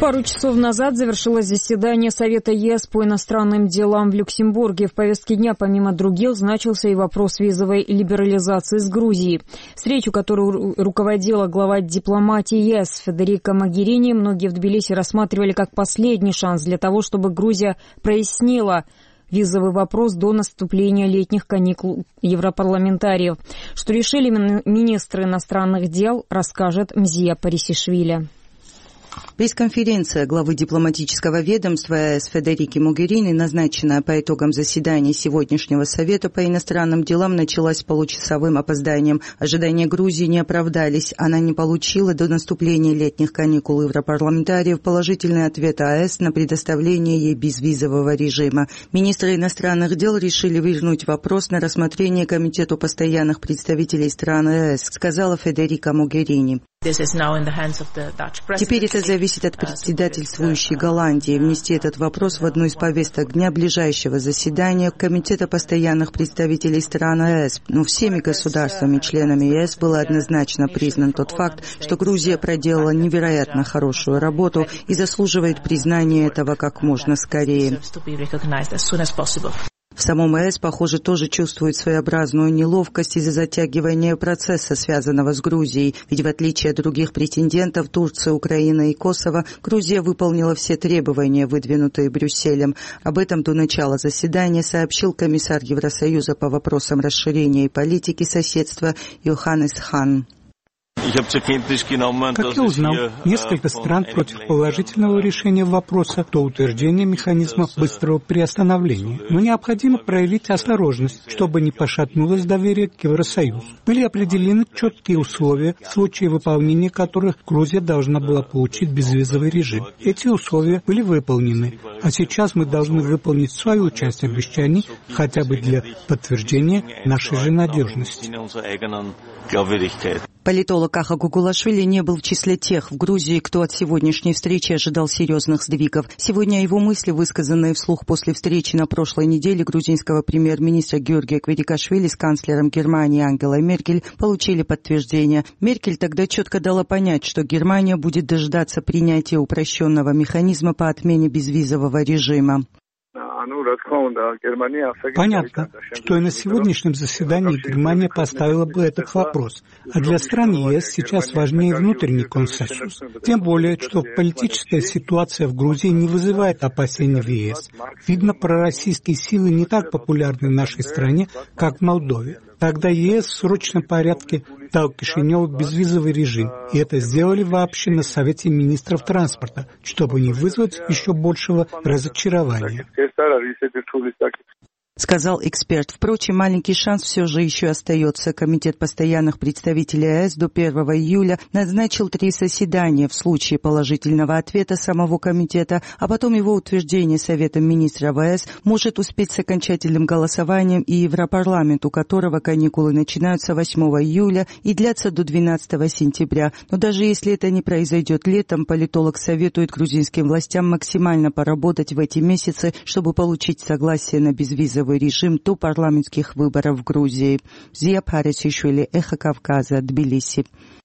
Пару часов назад завершилось заседание Совета ЕС по иностранным делам в Люксембурге. В повестке дня, помимо других, значился и вопрос визовой либерализации с Грузией. Встречу, которую руководила глава дипломатии ЕС Федерико Могерини, многие в Тбилиси рассматривали как последний шанс для того, чтобы Грузия прояснила визовый вопрос до наступления летних каникул европарламентариев. Что решили министры иностранных дел, расскажет Мзия Парисишвили. Пресс-конференция главы дипломатического ведомства ЕС Федерики Могерини, назначенная по итогам заседания сегодняшнего Совета по иностранным делам, началась с получасовым опозданием. Ожидания Грузии не оправдались. Она не получила до наступления летних каникул европарламентариев положительный ответ ЕС на предоставление ей безвизового режима. Министры иностранных дел решили вернуть вопрос на рассмотрение Комитету постоянных представителей стран ЕС, сказала Федерика Могерини. Теперь это зависит от председательствующей Голландии. Внести этот вопрос в одну из повесток дня ближайшего заседания Комитета постоянных представителей стран ЕС. Но всеми государствами-членами ЕС было однозначно признан тот факт, что Грузия проделала невероятно хорошую работу и заслуживает признания этого как можно скорее. В самом ЕС, похоже, тоже чувствует своеобразную неловкость из-за затягивания процесса, связанного с Грузией. Ведь в отличие от других претендентов, Турции, Украины и Косово, Грузия выполнила все требования, выдвинутые Брюсселем. Об этом до начала заседания сообщил комиссар Евросоюза по вопросам расширения и политики соседства Йоханнес Хан. Как я узнал, несколько стран против положительного решения вопроса до утверждения механизма быстрого приостановления. Но необходимо проявить осторожность, чтобы не пошатнулось доверие к Евросоюзу. Были определены четкие условия, в случае выполнения которых Грузия должна была получить безвизовый режим. Эти условия были выполнены, а сейчас мы должны выполнить свою часть обещаний, хотя бы для подтверждения нашей же надежности. Политолог Аха Гугулашвили не был в числе тех в Грузии, кто от сегодняшней встречи ожидал серьезных сдвигов. Сегодня его мысли, высказанные вслух после встречи на прошлой неделе грузинского премьер-министра Георгия Квирикашвили с канцлером Германии Ангелой Меркель, получили подтверждение. Меркель тогда четко дала понять, что Германия будет дожидаться принятия упрощенного механизма по отмене безвизового режима. Понятно, что и на сегодняшнем заседании Германия поставила бы этот вопрос. А для стран ЕС сейчас важнее внутренний консенсус. Тем более, что политическая ситуация в Грузии не вызывает опасений в ЕС. Видно, пророссийские силы не так популярны в нашей стране, как в Молдове. Тогда ЕС в срочном порядке дал Кишиневу безвизовый режим. И это сделали вообще на Совете министров транспорта, чтобы не вызвать еще большего разочарования. Сказал эксперт. Впрочем, маленький шанс все же еще остается. Комитет постоянных представителей ЕС до 1 июля назначил 3 заседания в случае положительного ответа самого комитета, а потом его утверждение Советом министров ЕС может успеть с окончательным голосованием и Европарламент, у которого каникулы начинаются 8 июля и длятся до 12 сентября. Но даже если это не произойдет летом, политолог советует грузинским властям максимально поработать в эти месяцы, чтобы получить согласие на безвизовый режим до парламентских выборов в Грузии. Мзия Парисишвили, Эхо Кавказа, Тбилиси.